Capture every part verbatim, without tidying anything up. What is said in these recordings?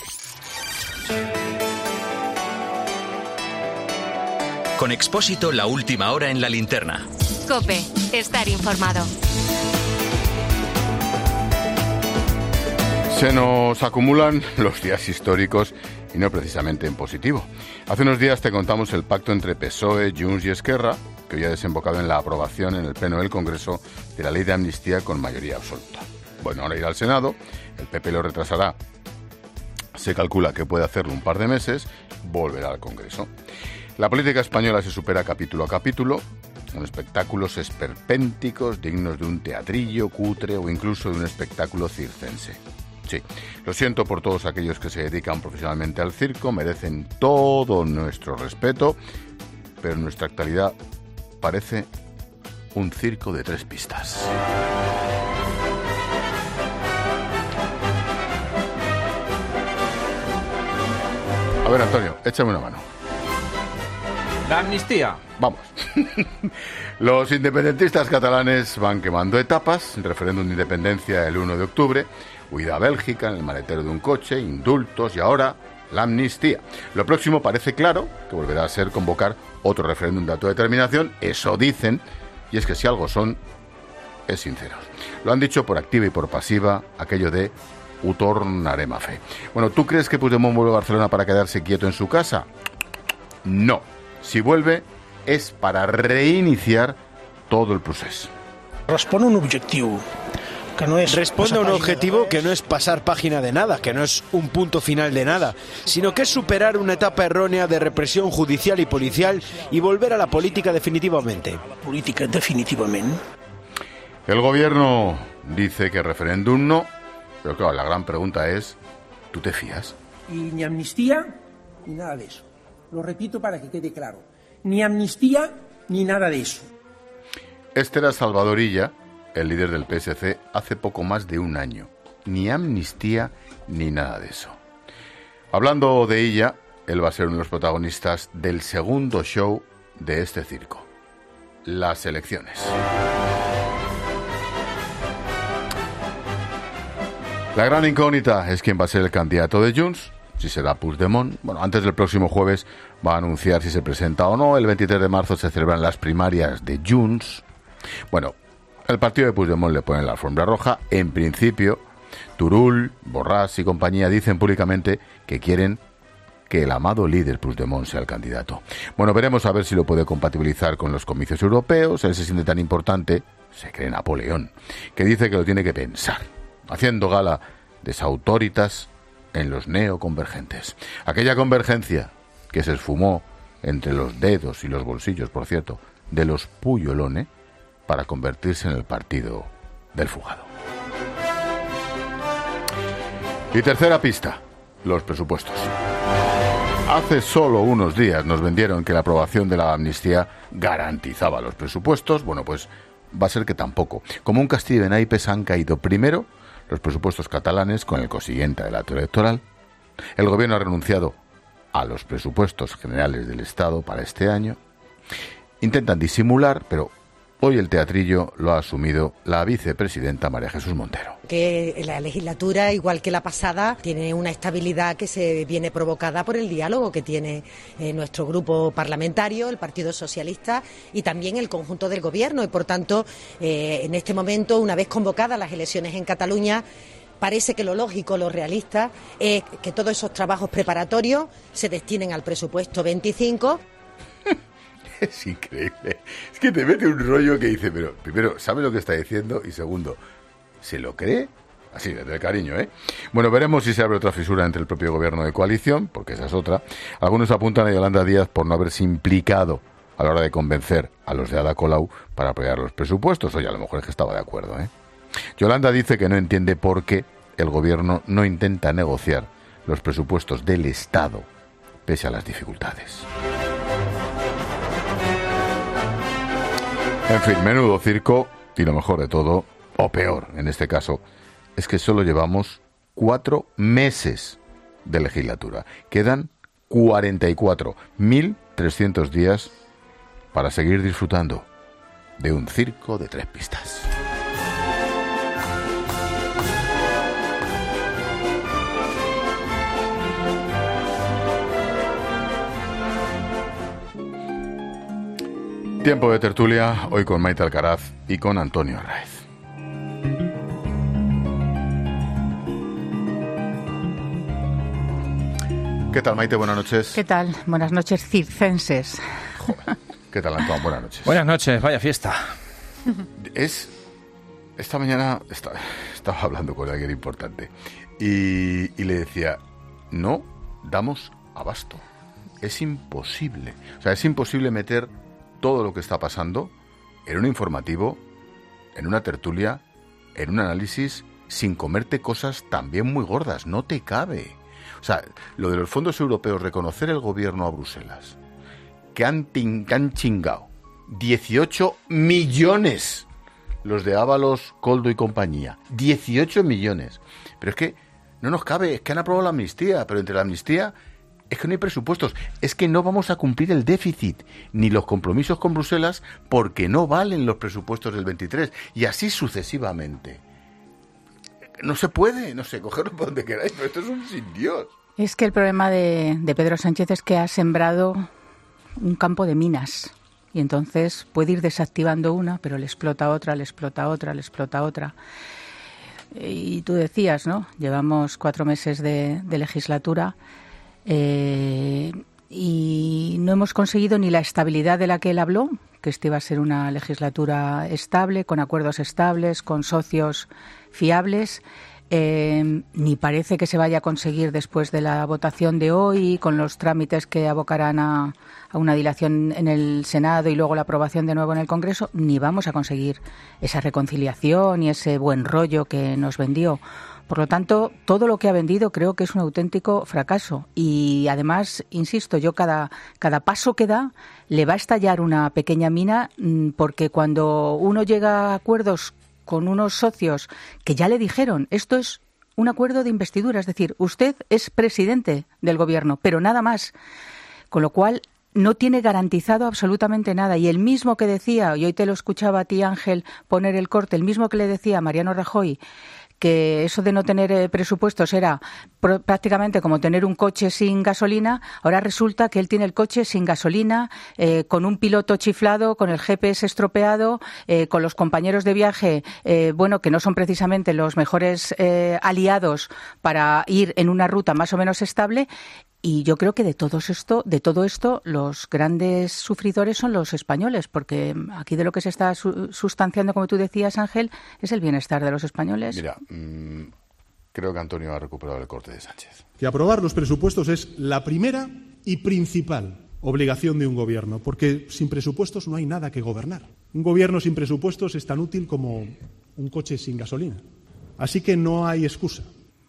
Con Expósito, la última hora en la linterna. COPE, estar informado. Se nos acumulan los días históricos y no precisamente en positivo. Hace unos días te contamos el pacto entre P S O E, Junts y Esquerra, que hoy ha desembocado en la aprobación en el Pleno del Congreso de la ley de amnistía con mayoría absoluta. Bueno, ahora irá al Senado, el P P lo retrasará, se calcula que puede hacerlo un par de meses, volverá al Congreso. La política española se supera capítulo a capítulo, con espectáculos esperpénticos dignos de un teatrillo cutre o incluso de un espectáculo circense. Sí, lo siento por todos aquellos que se dedican profesionalmente al circo, merecen todo nuestro respeto, pero en nuestra actualidad parece un circo de tres pistas. A ver, Antonio, échame una mano. La amnistía. Vamos. Los independentistas catalanes van quemando etapas, referéndum de independencia el uno de octubre, huida a Bélgica en el maletero de un coche, indultos y ahora la amnistía. Lo próximo parece claro que volverá a ser convocar otro referéndum de autodeterminación, eso dicen, y es que si algo son, es sinceros. Lo han dicho por activa y por pasiva, aquello de «Ho tornarem a fer». Bueno, ¿tú crees que Puigdemont vuelve a Barcelona para quedarse quieto en su casa? No. Si vuelve, es para reiniciar todo el proceso. Responde un objetivo que no es... Responde a un objetivo que no es pasar página de nada, que no es un punto final de nada, sino que es superar una etapa errónea de represión judicial y policial y volver a la política definitivamente. Política definitivamente. El gobierno dice que referéndum no, pero claro, la gran pregunta es, ¿tú te fías? Y ni amnistía ni nada de eso. Lo repito para que quede claro. Ni amnistía ni nada de eso. Este era Salvador Illa, el líder del P S C, hace poco más de un año. Ni amnistía ni nada de eso. Hablando de Illa, él va a ser uno de los protagonistas del segundo show de este circo. Las elecciones. La gran incógnita es quién va a ser el candidato de Junts. Si será Puigdemont. Bueno, antes del próximo jueves va a anunciar si se presenta o no. El veintitrés de marzo se celebran las primarias de Junts. Bueno, el partido de Puigdemont le pone la alfombra roja. En principio, Turull, Borràs y compañía dicen públicamente que quieren que el amado líder Puigdemont sea el candidato. Bueno, veremos a ver si lo puede compatibilizar con los comicios europeos. Él se siente tan importante, se cree Napoleón, que dice que lo tiene que pensar, haciendo gala de esa autoritas en los neoconvergentes. Aquella convergencia que se esfumó entre los dedos y los bolsillos, por cierto, de los Puyolone para convertirse en el partido del fugado. Y tercera pista, los presupuestos. Hace solo unos días nos vendieron que la aprobación de la amnistía garantizaba los presupuestos. Bueno, pues va a ser que tampoco. Como un castillo de naipes han caído primero los presupuestos catalanes con el consiguiente adelanto electoral. El gobierno ha renunciado a los presupuestos generales del Estado para este año. Intentan disimular, pero hoy el teatrillo lo ha asumido la vicepresidenta María Jesús Montero. Que la legislatura, igual que la pasada, tiene una estabilidad que se viene provocada por el diálogo que tiene eh, nuestro grupo parlamentario, el Partido Socialista y también el conjunto del Gobierno. Y por tanto, eh, en este momento, una vez convocadas las elecciones en Cataluña, parece que lo lógico, lo realista, es que todos esos trabajos preparatorios se destinen al presupuesto veinticinco. Es increíble. Es que te mete un rollo que dice, pero primero, ¿sabe lo que está diciendo? Y segundo, ¿se lo cree? Así, desde el cariño, ¿eh? Bueno, veremos si se abre otra fisura entre el propio gobierno de coalición, porque esa es otra. Algunos apuntan a Yolanda Díaz por no haberse implicado a la hora de convencer a los de Ada Colau para apoyar los presupuestos. Oye, a lo mejor es que estaba de acuerdo, ¿eh? Yolanda dice que no entiende por qué el gobierno no intenta negociar los presupuestos del Estado, pese a las dificultades. En fin, menudo circo, y lo mejor de todo, o peor en este caso, es que solo llevamos cuatro meses de legislatura. Quedan cuarenta y cuatro mil trescientos días para seguir disfrutando de un circo de tres pistas. Tiempo de tertulia, hoy con Maite Alcaraz y con Antonio Arraiz. ¿Qué tal, Maite? Buenas noches. ¿Qué tal? Buenas noches, circenses. Joder. ¿Qué tal, Antonio? Buenas noches. Buenas noches, vaya fiesta. Es... Esta mañana estaba, estaba hablando con alguien importante y, y le decía, no damos abasto. Es imposible. O sea, es imposible meter todo lo que está pasando en un informativo, en una tertulia, en un análisis, sin comerte cosas también muy gordas. No te cabe. O sea, lo de los fondos europeos, reconocer el gobierno a Bruselas, que han, tin, que han chingado dieciocho millones los de Ábalos, Coldo y compañía. dieciocho millones. Pero es que no nos cabe, es que han aprobado la amnistía, pero entre la amnistía es que no hay presupuestos, es que no vamos a cumplir el déficit ni los compromisos con Bruselas porque no valen los presupuestos del veintitrés y así sucesivamente. No se puede, no sé, cogerlo por donde queráis, pero esto es un sin Dios. Es que el problema de, de Pedro Sánchez es que ha sembrado un campo de minas. Y entonces puede ir desactivando una, pero le explota otra, le explota otra, le explota otra. Y tú decías, ¿no? Llevamos cuatro meses de, de legislatura eh, y no hemos conseguido ni la estabilidad de la que él habló, que esta iba a ser una legislatura estable, con acuerdos estables, con socios fiables. Eh, ni parece que se vaya a conseguir después de la votación de hoy, con los trámites que abocarán a, a una dilación en el Senado y luego la aprobación de nuevo en el Congreso, ni vamos a conseguir esa reconciliación y ese buen rollo que nos vendió. Por lo tanto, todo lo que ha vendido creo que es un auténtico fracaso. Y además, insisto, yo cada, cada paso que da le va a estallar una pequeña mina, porque cuando uno llega a acuerdos con unos socios que ya le dijeron, esto es un acuerdo de investidura, es decir, usted es presidente del gobierno, pero nada más. Con lo cual, no tiene garantizado absolutamente nada. Y el mismo que decía, y hoy te lo escuchaba a ti, Ángel, poner el corte, el mismo que le decía a Mariano Rajoy, que eso de no tener eh, presupuestos era pr- prácticamente como tener un coche sin gasolina, ahora resulta que él tiene el coche sin gasolina, eh, con un piloto chiflado, con el G P S estropeado, eh, con los compañeros de viaje, eh, bueno, que no son precisamente los mejores eh, aliados para ir en una ruta más o menos estable. Y yo creo que de todo esto, de todo esto, los grandes sufridores son los españoles, porque aquí de lo que se está su- sustanciando, como tú decías, Ángel, es el bienestar de los españoles. Mira, mmm, creo que Antonio ha recuperado el corte de Sánchez. Que aprobar los presupuestos es la primera y principal obligación de un gobierno, porque sin presupuestos no hay nada que gobernar. Un gobierno sin presupuestos es tan útil como un coche sin gasolina. Así que no hay excusa.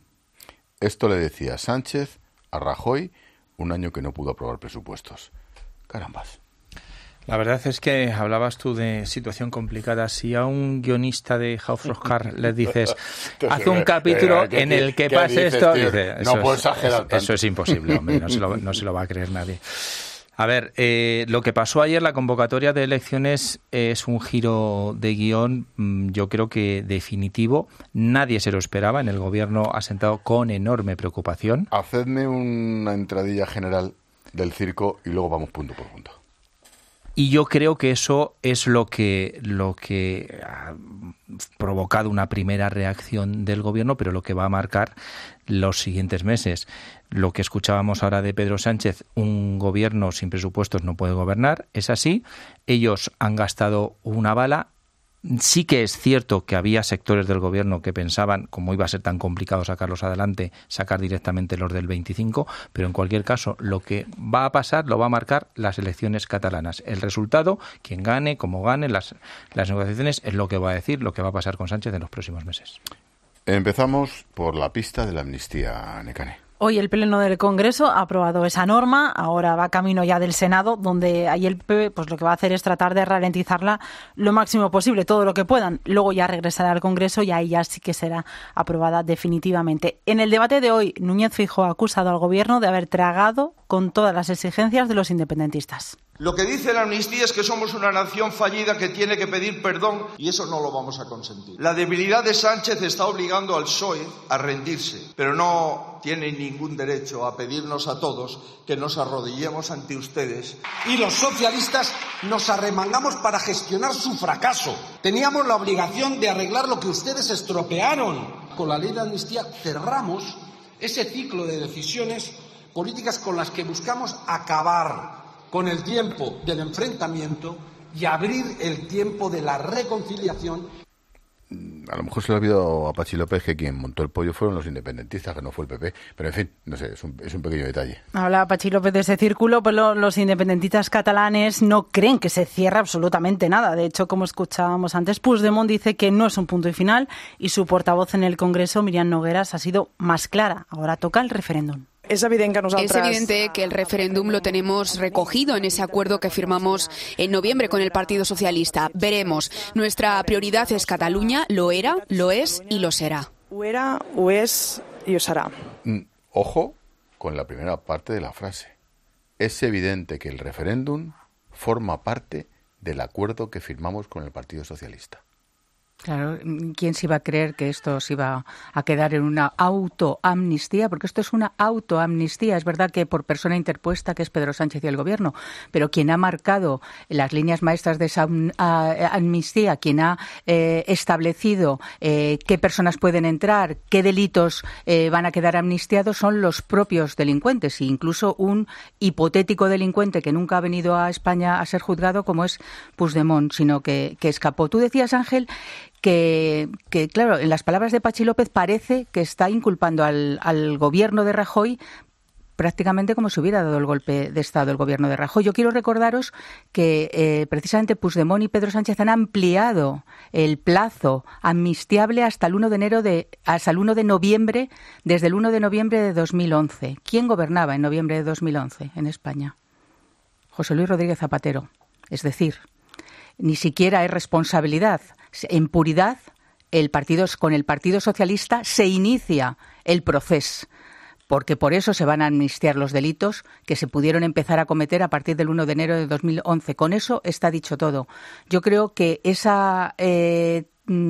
Esto le decía Sánchez a Rajoy un año que no pudo aprobar presupuestos. Carambas. La verdad es que hablabas tú de situación complicada. Si a un guionista de House of Cards le dices, haz un capítulo ¿Qué, en el que qué pase dices, esto, tío? dice, No eso, puedo es, exagerar es, tanto. eso es imposible, hombre, no se lo, no se lo va a creer nadie. A ver, eh, lo que pasó ayer, la convocatoria de elecciones, es un giro de guión, yo creo que definitivo. Nadie se lo esperaba. En el gobierno ha sentado con enorme preocupación. Hacedme una entradilla general del circo y luego vamos punto por punto. Y yo creo que eso es lo que, lo que ha provocado una primera reacción del gobierno, pero lo que va a marcar los siguientes meses. Lo que escuchábamos ahora de Pedro Sánchez, un gobierno sin presupuestos no puede gobernar, es así. Ellos han gastado una bala. Sí que es cierto que había sectores del gobierno que pensaban, como iba a ser tan complicado sacarlos adelante, sacar directamente los del veinticinco, pero en cualquier caso lo que va a pasar lo va a marcar las elecciones catalanas. El resultado, quien gane, como gane, las, las negociaciones, es lo que va a decir, lo que va a pasar con Sánchez en los próximos meses. Empezamos por la pista de la amnistía, Nekane. Hoy el Pleno del Congreso ha aprobado esa norma, ahora va camino ya del Senado, donde ahí el P P pues lo que va a hacer es tratar de ralentizarla lo máximo posible, todo lo que puedan. Luego ya regresará al Congreso y ahí ya sí que será aprobada definitivamente. En el debate de hoy, Núñez Feijóo ha acusado al Gobierno de haber tragado con todas las exigencias de los independentistas. Lo que dice la amnistía es que somos una nación fallida que tiene que pedir perdón y eso no lo vamos a consentir. La debilidad de Sánchez está obligando al P S O E a rendirse, pero no tiene ningún derecho a pedirnos a todos que nos arrodillemos ante ustedes. Y los socialistas nos arremangamos para gestionar su fracaso. Teníamos la obligación de arreglar lo que ustedes estropearon. Con la ley de amnistía cerramos ese ciclo de decisiones políticas con las que buscamos acabar con el tiempo del enfrentamiento y abrir el tiempo de la reconciliación. A lo mejor se le ha olvidado a Pachi López que quien montó el pollo fueron los independentistas, que no fue el P P. Pero en fin, no sé, es un, es un pequeño detalle. Habla Pachi López de ese círculo, pero los independentistas catalanes no creen que se cierre absolutamente nada. De hecho, como escuchábamos antes, Puigdemont dice que no es un punto y final y su portavoz en el Congreso, Míriam Nogueras, ha sido más clara. Ahora toca el referéndum. Es evidente, que es evidente que el referéndum lo tenemos recogido en ese acuerdo que firmamos en noviembre con el Partido Socialista. Veremos. Nuestra prioridad es Cataluña, lo era, lo es y lo será. Ho era, ho és i ho serà. Ojo con la primera parte de la frase. Es evidente que el referéndum forma parte del acuerdo que firmamos con el Partido Socialista. Claro, ¿quién se iba a creer que esto se iba a quedar en una autoamnistía? Porque esto es una autoamnistía. Es verdad que por persona interpuesta, que es Pedro Sánchez y el Gobierno, pero quien ha marcado las líneas maestras de esa amnistía, quien ha eh, establecido eh, qué personas pueden entrar, qué delitos eh, van a quedar amnistiados, son los propios delincuentes. E incluso un hipotético delincuente que nunca ha venido a España a ser juzgado, como es Puigdemont, sino que, que escapó. Tú decías, Ángel, Que, que, claro, en las palabras de Pachi López parece que está inculpando al, al gobierno de Rajoy prácticamente como si hubiera dado el golpe de Estado el gobierno de Rajoy. Yo quiero recordaros que eh, precisamente Puigdemont y Pedro Sánchez han ampliado el plazo amnistiable hasta el uno de enero de hasta el uno de noviembre, desde el uno de noviembre de dos mil once. ¿Quién gobernaba en noviembre de dos mil once en España? José Luis Rodríguez Zapatero. Es decir, ni siquiera es responsabilidad. En puridad, el partido, con el Partido Socialista se inicia el proceso, porque por eso se van a amnistiar los delitos que se pudieron empezar a cometer a partir del uno de enero de dos mil once. Con eso está dicho todo. Yo creo que esa, eh,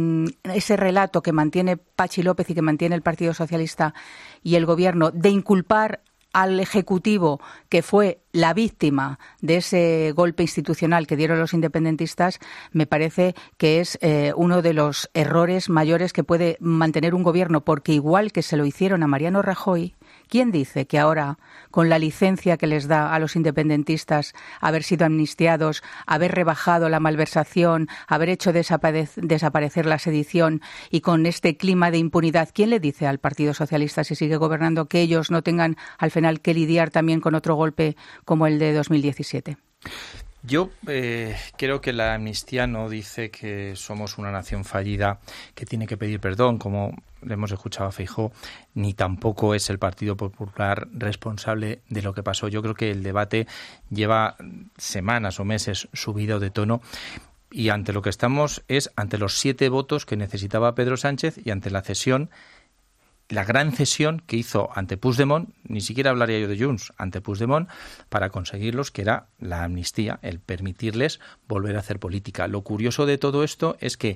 ese relato que mantiene Pachi López y que mantiene el Partido Socialista y el Gobierno de inculpar al Ejecutivo, que fue la víctima de ese golpe institucional que dieron los independentistas, me parece que es eh, uno de los errores mayores que puede mantener un gobierno, porque igual que se lo hicieron a Mariano Rajoy, ¿quién dice que ahora, con la licencia que les da a los independentistas haber sido amnistiados, haber rebajado la malversación, haber hecho desapare- desaparecer la sedición y con este clima de impunidad, quién le dice al Partido Socialista, si sigue gobernando, que ellos no tengan al final que lidiar también con otro golpe como el de dos mil diecisiete? Yo eh, creo que la amnistía no dice que somos una nación fallida que tiene que pedir perdón, como le hemos escuchado a Feijóo, ni tampoco es el Partido Popular responsable de lo que pasó. Yo creo que el debate lleva semanas o meses subido de tono y ante lo que estamos es ante los siete votos que necesitaba Pedro Sánchez y ante la cesión, la gran cesión que hizo ante Puigdemont, ni siquiera hablaría yo de Junts, ante Puigdemont, para conseguirlos, que era la amnistía, el permitirles volver a hacer política. Lo curioso de todo esto es que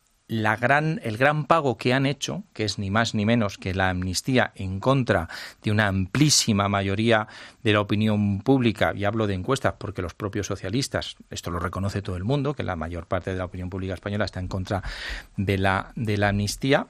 la gran, el gran pago que han hecho, que es ni más ni menos que la amnistía en contra de una amplísima mayoría de la opinión pública, y hablo de encuestas porque los propios socialistas, esto lo reconoce todo el mundo, que la mayor parte de la opinión pública española está en contra de la, de la amnistía,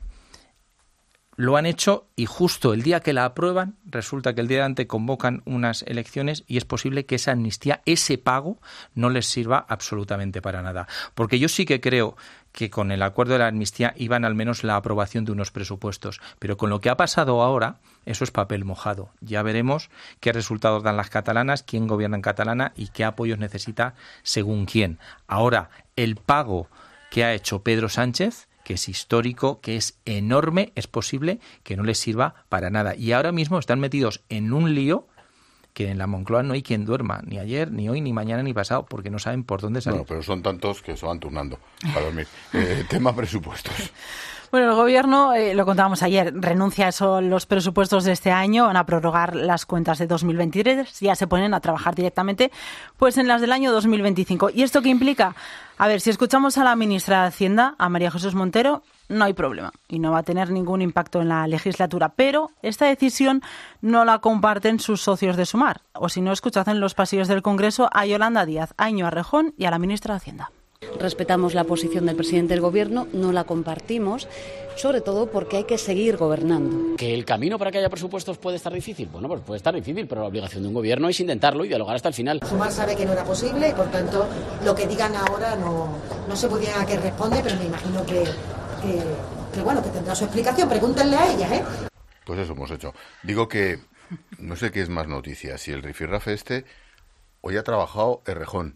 lo han hecho y justo el día que la aprueban, resulta que el día de antes convocan unas elecciones y es posible que esa amnistía, ese pago, no les sirva absolutamente para nada. Porque yo sí que creo que con el acuerdo de la amnistía iban al menos la aprobación de unos presupuestos. Pero con lo que ha pasado ahora, eso es papel mojado. Ya veremos qué resultados dan las catalanas, quién gobierna en Catalana y qué apoyos necesita según quién. Ahora, el pago que ha hecho Pedro Sánchez, que es histórico, que es enorme, es posible que no les sirva para nada. Y ahora mismo están metidos en un lío que en la Moncloa no hay quien duerma, ni ayer, ni hoy, ni mañana, ni pasado, porque no saben por dónde salir. Bueno, pero son tantos que se van turnando para dormir. Eh, tema presupuestos. Bueno, el Gobierno, eh, lo contábamos ayer, renuncia a eso los presupuestos de este año, van a prorrogar las cuentas de dos mil veintitrés, ya se ponen a trabajar directamente pues en las del año dos mil veinticinco. ¿Y esto qué implica? A ver, si escuchamos a la ministra de Hacienda, a María Jesús Montero, no hay problema y no va a tener ningún impacto en la legislatura. Pero esta decisión no la comparten sus socios de Sumar. O si no, escuchad en los pasillos del Congreso a Yolanda Díaz, a Íñigo Errejón y a la ministra de Hacienda. Respetamos la posición del presidente del Gobierno, no la compartimos, sobre todo porque hay que seguir gobernando. ¿Que el camino para que haya presupuestos puede estar difícil? Bueno, pues puede estar difícil, pero la obligación de un gobierno es intentarlo y dialogar hasta el final. Sumar sabe que no era posible y, por tanto, lo que digan ahora no, no sé muy bien a qué responde, pero me imagino que, que, que, bueno, que tendrá su explicación. Pregúntenle a ella, ¿eh? Pues eso hemos hecho. Digo que no sé qué es más noticia, si el rifirrafe este hoy ha trabajado Errejón.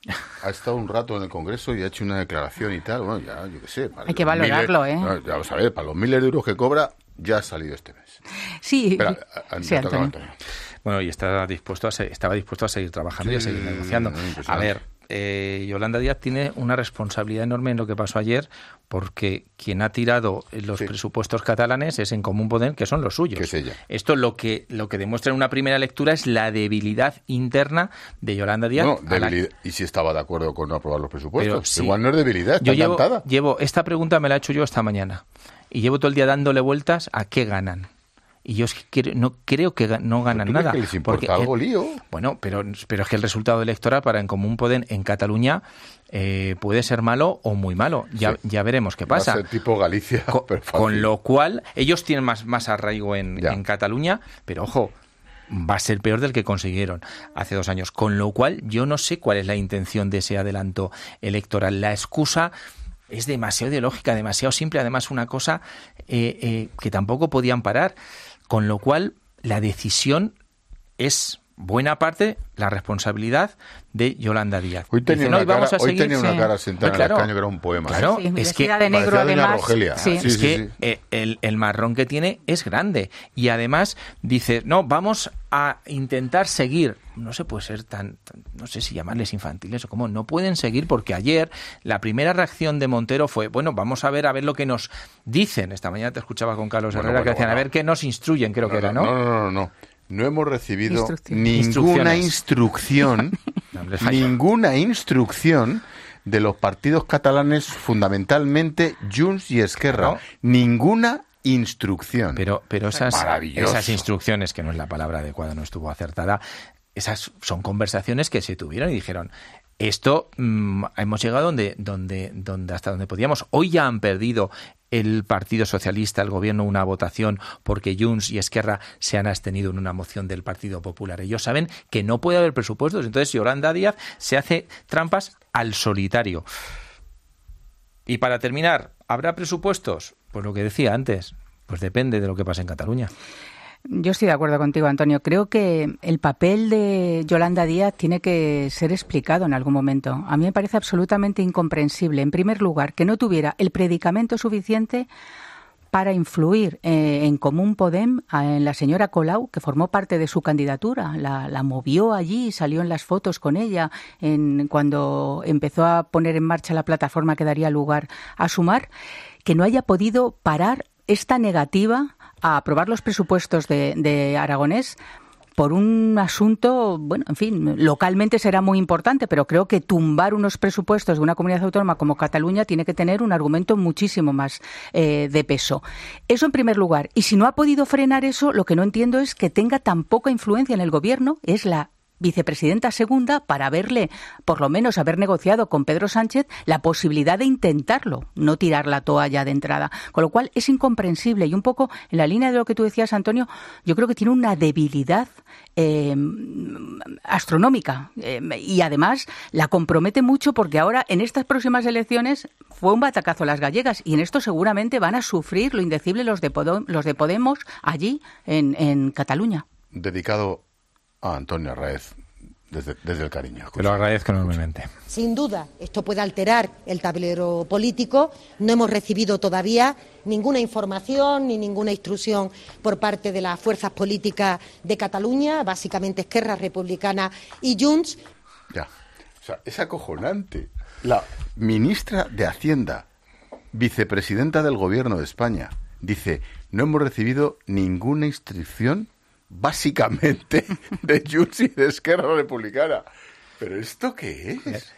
Ha estado un rato en el Congreso y ha hecho una declaración y tal. Bueno, ya, yo qué sé. Hay que valorarlo, miles, ¿eh? No, ya vamos a ver, para los miles de euros que cobra, ya ha salido este mes. Sí, Espera, a, sí, a, Antonio. Antonio. Bueno, y estaba dispuesto a, se, estaba dispuesto a seguir trabajando sí, y a seguir negociando. A ver, eh, Yolanda Díaz tiene una responsabilidad enorme en lo que pasó ayer, porque quien ha tirado los sí. presupuestos catalanes es En Común Podem, que son los suyos. Que es ella. Esto lo que lo que demuestra en una primera lectura es la debilidad interna de Yolanda Díaz. No, debilidad. La... ¿Y si estaba de acuerdo con no aprobar los presupuestos? Pero, sí. Igual no es debilidad, está yo llevo, encantada. Llevo, esta pregunta me la he hecho yo esta mañana, y llevo todo el día dándole vueltas a qué ganan. Y yo es que quiero, no creo que no ganan ¿Tú nada. ¿Crees que les importa porque, algo, lío? Bueno, pero, pero es que el resultado electoral para En Común Podem en Cataluña eh, puede ser malo o muy malo. Ya, sí. ya veremos qué pasa. Va a ser tipo Galicia. Con, con lo cual, ellos tienen más, más arraigo en, en Cataluña, pero ojo, va a ser peor del que consiguieron hace dos años. Con lo cual, yo no sé cuál es la intención de ese adelanto electoral. La excusa es demasiado ideológica, demasiado simple. Además, una cosa eh, eh, que tampoco podían parar. Con lo cual, la decisión es buena parte la responsabilidad de Yolanda Díaz. Hoy tenía, Dice, una, no, cara, vamos a hoy seguir, tenía una sí. cara sentada claro, en el escaño que era un poema. Claro, sí, es que, de negro, además, sí. es Sí, que sí, sí. El, el marrón que tiene es grande. Y además dice, no, vamos a intentar seguir. No se puede ser tan, tan, no sé si llamarles infantiles o cómo, no pueden seguir, porque ayer la primera reacción de Montero fue, bueno, vamos a ver a ver lo que nos dicen. Esta mañana te escuchaba con Carlos bueno, Herrera bueno, que decían, bueno. a ver qué nos instruyen, creo no, que era, ¿no? ¿no? No, no, no, no. No hemos recibido Instrucción. ninguna instrucción, no, ninguna instrucción de los partidos catalanes, fundamentalmente Junts y Esquerra. No. Ninguna instrucción. Pero, pero esas, esas instrucciones, que no es la palabra adecuada, no estuvo acertada, esas son conversaciones que se tuvieron y dijeron, esto mmm, hemos llegado donde, donde, donde hasta donde podíamos. Hoy ya han perdido el Partido Socialista, el Gobierno, una votación porque Junts y Esquerra se han abstenido en una moción del Partido Popular. Ellos saben que no puede haber presupuestos. Entonces Yolanda Díaz se hace trampas al solitario. Y para terminar, ¿habrá presupuestos? Pues lo que decía antes, pues depende de lo que pase en Cataluña. Yo estoy de acuerdo contigo, Antonio. Creo que el papel de Yolanda Díaz tiene que ser explicado en algún momento. A mí me parece absolutamente incomprensible, en primer lugar, que no tuviera el predicamento suficiente para influir eh, en Común Podem en la señora Colau, que formó parte de su candidatura. La, la movió allí, salió en las fotos con ella en, cuando empezó a poner en marcha la plataforma que daría lugar a Sumar, que no haya podido parar esta negativa a aprobar los presupuestos de, de Aragonés por un asunto, bueno, en fin, localmente será muy importante, pero creo que tumbar unos presupuestos de una comunidad autónoma como Cataluña tiene que tener un argumento muchísimo más eh, de peso. Eso en primer lugar. Y si no ha podido frenar eso, lo que no entiendo es que tenga tan poca influencia en el gobierno, es la vicepresidenta segunda, para haberle, por lo menos haber negociado con Pedro Sánchez la posibilidad de intentarlo, no tirar la toalla de entrada. Con lo cual es incomprensible y un poco en la línea de lo que tú decías, Antonio, yo creo que tiene una debilidad eh, astronómica eh, y además la compromete mucho porque ahora en estas próximas elecciones fue un batacazo a las gallegas y en esto seguramente van a sufrir lo indecible los de, Podem, los de Podemos allí en, en Cataluña. Dedicado a Antonio Arráez, desde, desde el cariño. Te lo agradezco enormemente. Sin duda, esto puede alterar el tablero político. No hemos recibido todavía ninguna información ni ninguna instrucción por parte de las fuerzas políticas de Cataluña, básicamente Esquerra Republicana y Junts. Ya, o sea, es acojonante. La ministra de Hacienda, vicepresidenta del Gobierno de España. Dice, no hemos recibido ninguna instrucción, básicamente, de Junts y de Esquerra Republicana. ¿Pero esto qué es?